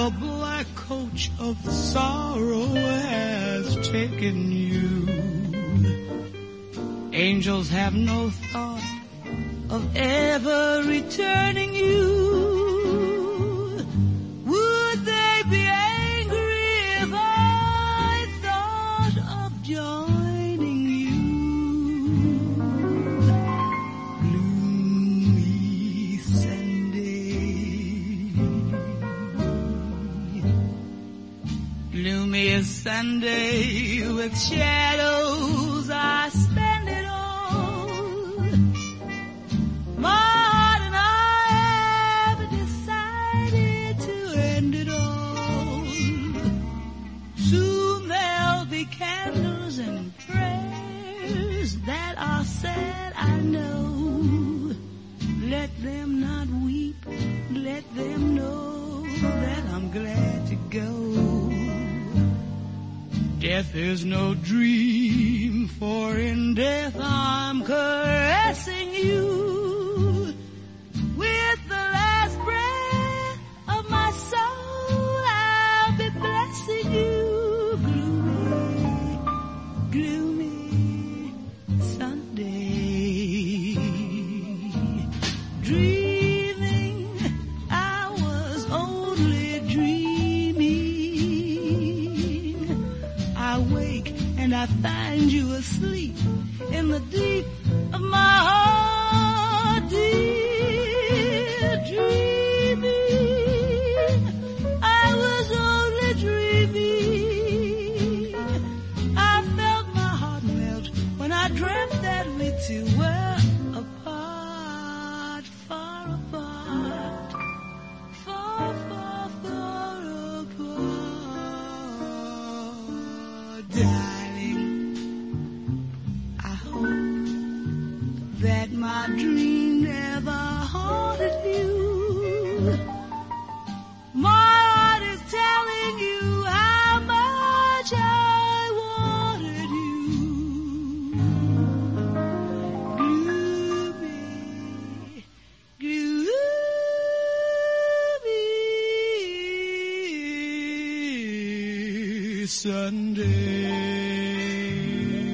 the black coach of sorrow has taken you. Angels have no thought of ever returning you. Would they be angry if I thought of joining you? Gloomy Sunday, gloomy Sunday with shadows I spend it all. My heart and I have decided to end it all. Soon there'll be candles and prayers that are said, I know. Let them not weep, let them know that I'm glad to go. Death is no dream, for in death I'm caressing you. With the last breath of my soul, I'll be blessing you. Gloomy, gloomy Sunday. Dreaming, I was only dreaming. I wake and I find you asleep in the deep of my heart, dear. Dreaming, I was only dreaming. I felt my heart melt when I dreamt that we two were apart, far apart, far, far, far apart. Darling, I hope that my dream never haunted you. My heart is telling you how much I wanted you. Gloomy, gloomy Sunday.